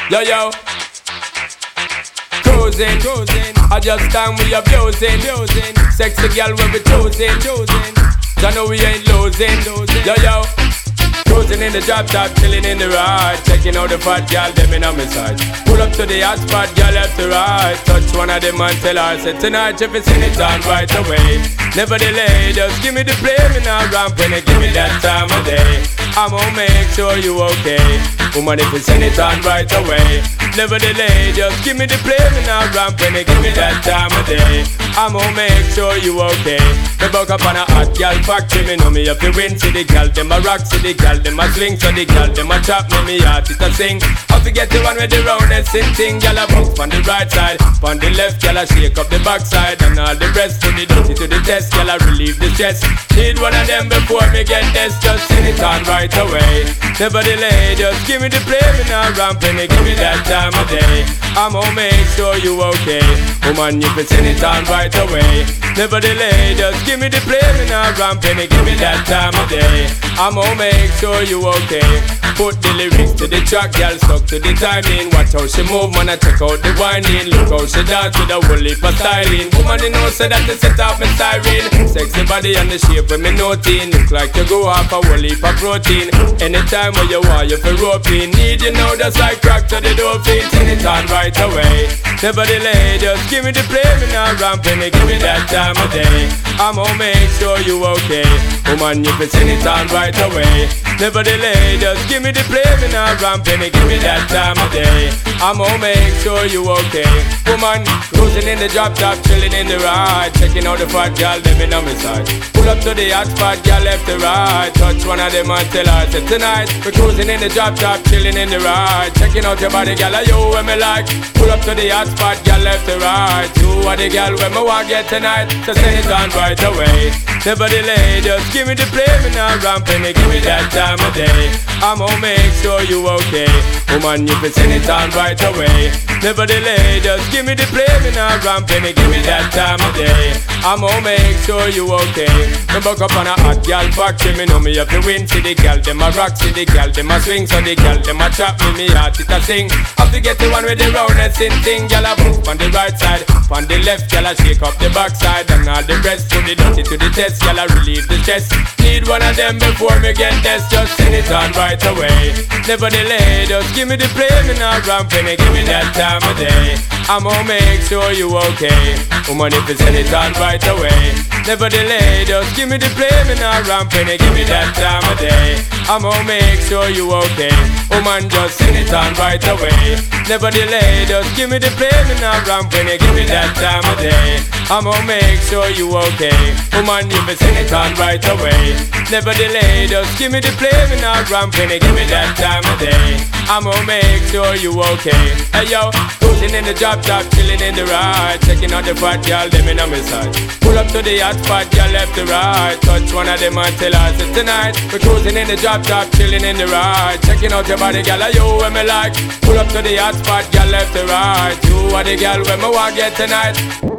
Yo, yo. Cruising, I just time we abusing. Sexy girl when we choosing. I know we ain't losing. Yo, yo. Cruising in the drop top, chilling in the ride. Checking out the fat girl, them in on my side. Pull up to the hot spot, girl left to right. Touch one of them and tell her, say tonight if it's in it on right away. Never delay, just give me the play. Me now ramp when they give me that time of day. I'ma make sure you okay. Woman, if it's in it on right away. Never delay, just give me the play. Me now ramp when they give me that time of day. I'ma make sure you okay. Me buck up on a hot girl factory. Me know me have to win. See the girl, them a rock. See the girl, them a swing. So the girl, them a chop. Me heart it a sing. I forget the one with the roundest thing. Girl a bounce on the right side. On the left, girl a shake up the backside. And all the rest to the dirty to the test. Girl a relieve the stress. Need one of them before me get this. Just sing it on right away. Never delay, just give me the play. Me now ramp and give me that time of day. I'ma make sure you okay. Woman, you can sing it on right away. Never delay, just give me the play. Me now ramp and give me that time of day. I'ma make sure you okay. Put the lyrics to the track, girl stuck to the timing. Watch how she move, man, I check out the whining. Look how she dance with a whole heap of styling. Woman, you know, say that to set off me siren. Sexy body and the shape of me noting. Look like you go off a whole heap of protein. Anytime when you want, you feel roping. Need you know, that's like crack to the door feet. Send it on right away. Never delay, just give me the play. Me now ramp and give me that time of day. I'ma make sure you okay. Woman, you can send it on right away. Never delay, just give me the play. Me now ramp and give me that time of day. I'ma make sure you okay. Woman, cruising in the drop top, chilling in the ride. Checking out the fat girl, them in on my side. Pull up to the hot spot, girl left to right. Touch one of them and tell her, say tonight we're cruising in the drop top, chilling in the ride. Checking out your body, girl, are you when me like? Pull up to the hot spot, girl left to right. You are the girl when me want get tonight. So send it on right away. Never delay, just give me the play. Me now ramp and give me that time of day. I'ma make sure you okay. Woman, you can send it on right away. Never delay, just give me the play. Me now ramp and give me that time of day. I'ma make sure you okay. Me buck up on a hot girl factory. Me know me have to win. See the girl, them a rock. See the girl, them a swing. So the girl, them a trap me heart it a sing. I forget the one with the roundest thing. Girl a move on the right side. On the left, girl a shake up the backside. And all the rest to the dirty to the test. Girl a relieve the stress. Need one of them before me get this. Just send it on right away. Never delay, just give me the play. Me now ramp and give me that time of day. I'ma make sure you okay. Woman, if you send it on right away. Never delay, just give me the play. Me now ramp and give me that time of day. I'ma make sure you okay. Woman, just send it on right away. Never delay, just give me the play. Me now ramp and give me that time of day. I'ma make sure you okay. Woman, if you send it on right away. Never delay, just give me the play. Me now ramp and give me that time of day. I'ma make sure you okay. Hey yo, cruising in the drop top, chilling in the ride. Checking out the fat girl, them in on my side. Pull up to the hot spot, girl left to right. Touch one of them and tell her, say tonight we're cruising in the drop top, chilling in the ride. Checking out your body, girl, are you when me like? Pull up to the hot spot, girl left to right. You are the girl when me want get tonight.